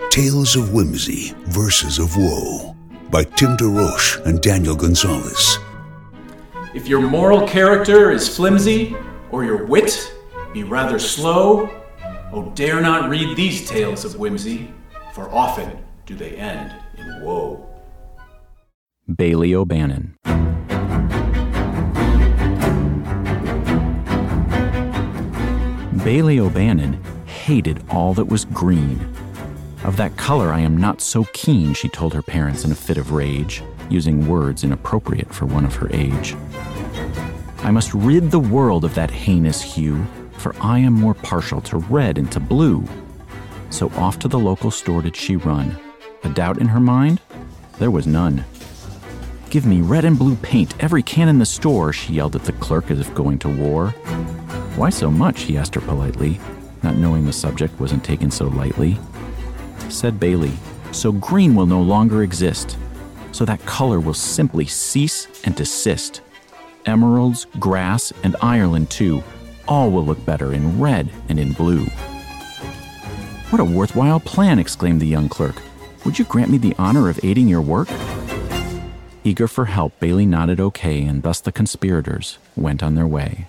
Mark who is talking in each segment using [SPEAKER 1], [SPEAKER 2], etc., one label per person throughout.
[SPEAKER 1] Tales of Whimsy, Verses of Woe by Tim DeRoche and Daniel Gonzalez.
[SPEAKER 2] If your moral character is flimsy, or your wit be rather slow, oh, dare not read these tales of whimsy, for often do they end in woe.
[SPEAKER 3] Bailey O'Bannon. Bailey O'Bannon hated all that was green. Of that color I am not so keen, she told her parents in a fit of rage, using words inappropriate for one of her age. I must rid the world of that heinous hue, for I am more partial to red and to blue. So off to the local store did she run. A doubt in her mind? There was none. Give me red and blue paint, every can in the store, she yelled at the clerk as if going to war. Why so much, he asked her politely, not knowing the subject wasn't taken so lightly. Said Bailey, so green will no longer exist, so that color will simply cease and desist. Emeralds, grass, and Ireland too, all will look better in red and in blue. What a worthwhile plan, exclaimed the young clerk. Would you grant me the honor of aiding your work? Eager for help, Bailey nodded okay, and thus the conspirators went on their way.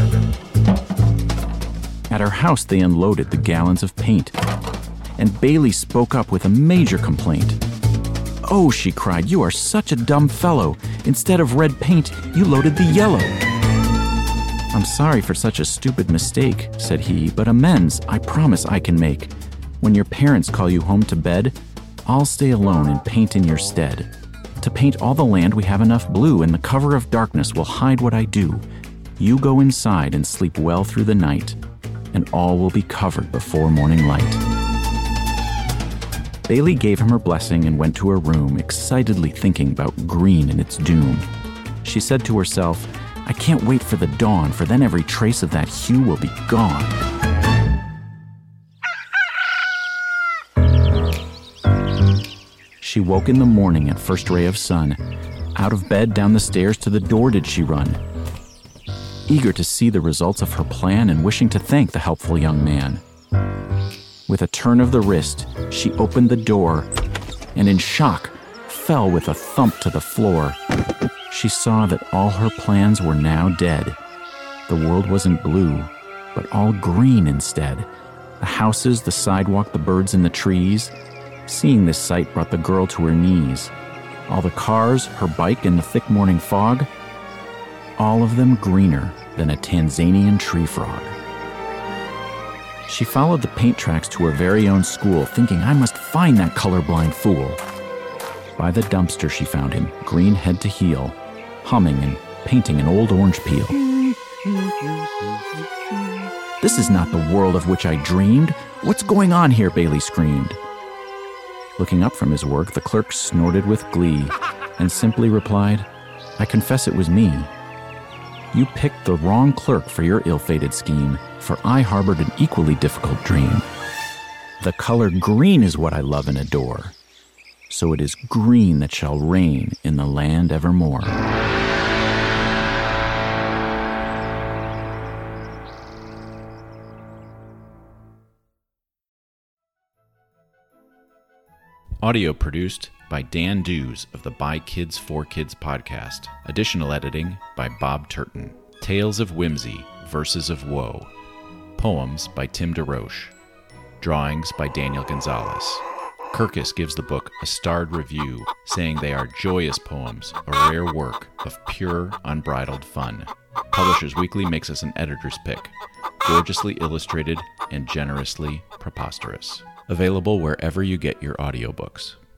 [SPEAKER 3] At her house they unloaded the gallons of paint, and Bailey spoke up with a major complaint. Oh, she cried, you are such a dumb fellow. Instead of red paint, you loaded the yellow. I'm sorry for such a stupid mistake, said he, but amends I promise I can make. When your parents call you home to bed, I'll stay alone and paint in your stead. To paint all the land we have enough blue, and the cover of darkness will hide what I do. You go inside and sleep well through the night, and all will be covered before morning light. Bailey gave him her blessing and went to her room, excitedly thinking about green and its doom. She said to herself, I can't wait for the dawn, for then every trace of that hue will be gone. She woke in the morning at first ray of sun. Out of bed, down the stairs, to the door did she run, eager to see the results of her plan and wishing to thank the helpful young man. With a turn of the wrist, she opened the door and in shock fell with a thump to the floor. She saw that all her plans were now dead. The world wasn't blue, but all green instead. The houses, the sidewalk, the birds in the trees. Seeing this sight brought the girl to her knees. All the cars, her bike, and the thick morning fog, all of them greener than a Tanzanian tree frog. She followed the paint tracks to her very own school, thinking, I must find that colorblind fool. By the dumpster she found him, green head to heel, humming and painting an old orange peel. This is not the world of which I dreamed. What's going on here? Bailey screamed. Looking up from his work, the clerk snorted with glee and simply replied, I confess it was me. You picked the wrong clerk for your ill-fated scheme, for I harbored an equally difficult dream. The color green is what I love and adore, so it is green that shall reign in the land evermore.
[SPEAKER 4] Audio produced by Dan Dews of the By Kids for Kids podcast. Additional editing by Bob Turton. Tales of Whimsy, Verses of Woe. Poems by Tim DeRoche. Drawings by Daniel Gonzalez. Kirkus gives the book a starred review, saying they are joyous poems, a rare work of pure, unbridled fun. Publishers Weekly makes us an editor's pick. Gorgeously illustrated and generously preposterous. Available wherever you get your audiobooks.